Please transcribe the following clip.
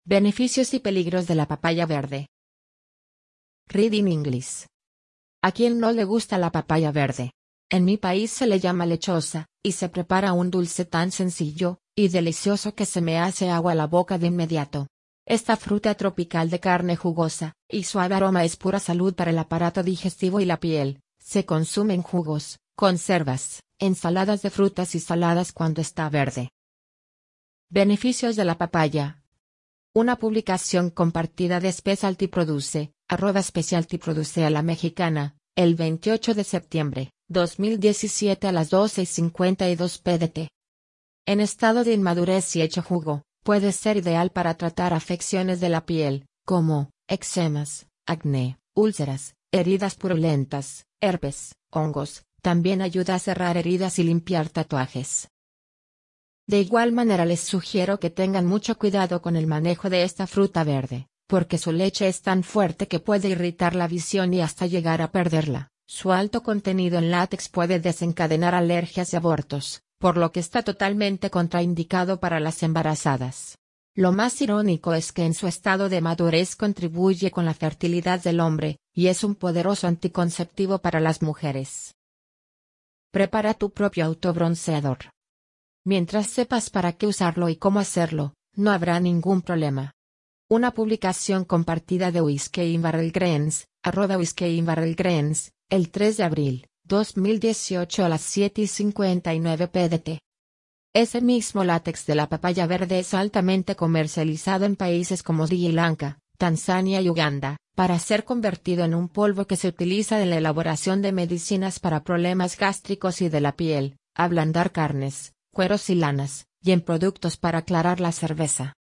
Beneficios y peligros de la papaya verde. Reading English. ¿A quién no le gusta la papaya verde? En mi país se le llama lechosa, y se prepara un dulce tan sencillo y delicioso que se me hace agua a la boca de inmediato. Esta fruta tropical de carne jugosa y suave aroma es pura salud para el aparato digestivo y la piel. Se consume en jugos, conservas, ensaladas de frutas y saladas cuando está verde. Beneficios de la papaya. Una publicación compartida de Specialty Produce, @Specialty Produce a la mexicana, el 28 de septiembre, 2017 a las 12:52 pdt. En estado de inmadurez y hecho jugo, puede ser ideal para tratar afecciones de la piel, como eczemas, acné, úlceras, heridas purulentas, herpes, hongos. También ayuda a cerrar heridas y limpiar tatuajes. De igual manera les sugiero que tengan mucho cuidado con el manejo de esta fruta verde, porque su leche es tan fuerte que puede irritar la visión y hasta llegar a perderla. Su alto contenido en látex puede desencadenar alergias y abortos, por lo que está totalmente contraindicado para las embarazadas. Lo más irónico es que en su estado de madurez contribuye con la fertilidad del hombre, y es un poderoso anticonceptivo para las mujeres. Prepara tu propio autobronceador. Mientras sepas para qué usarlo y cómo hacerlo, no habrá ningún problema. Una publicación compartida de Whiskey in Barrel Grains, @Whiskey in Barrel Grains, el 3 de abril, 2018 a las 7:59 pdt. Ese mismo látex de la papaya verde es altamente comercializado en países como Sri Lanka, Tanzania y Uganda, para ser convertido en un polvo que se utiliza en la elaboración de medicinas para problemas gástricos y de la piel, ablandar carnes, cueros y lanas, y en productos para aclarar la cerveza.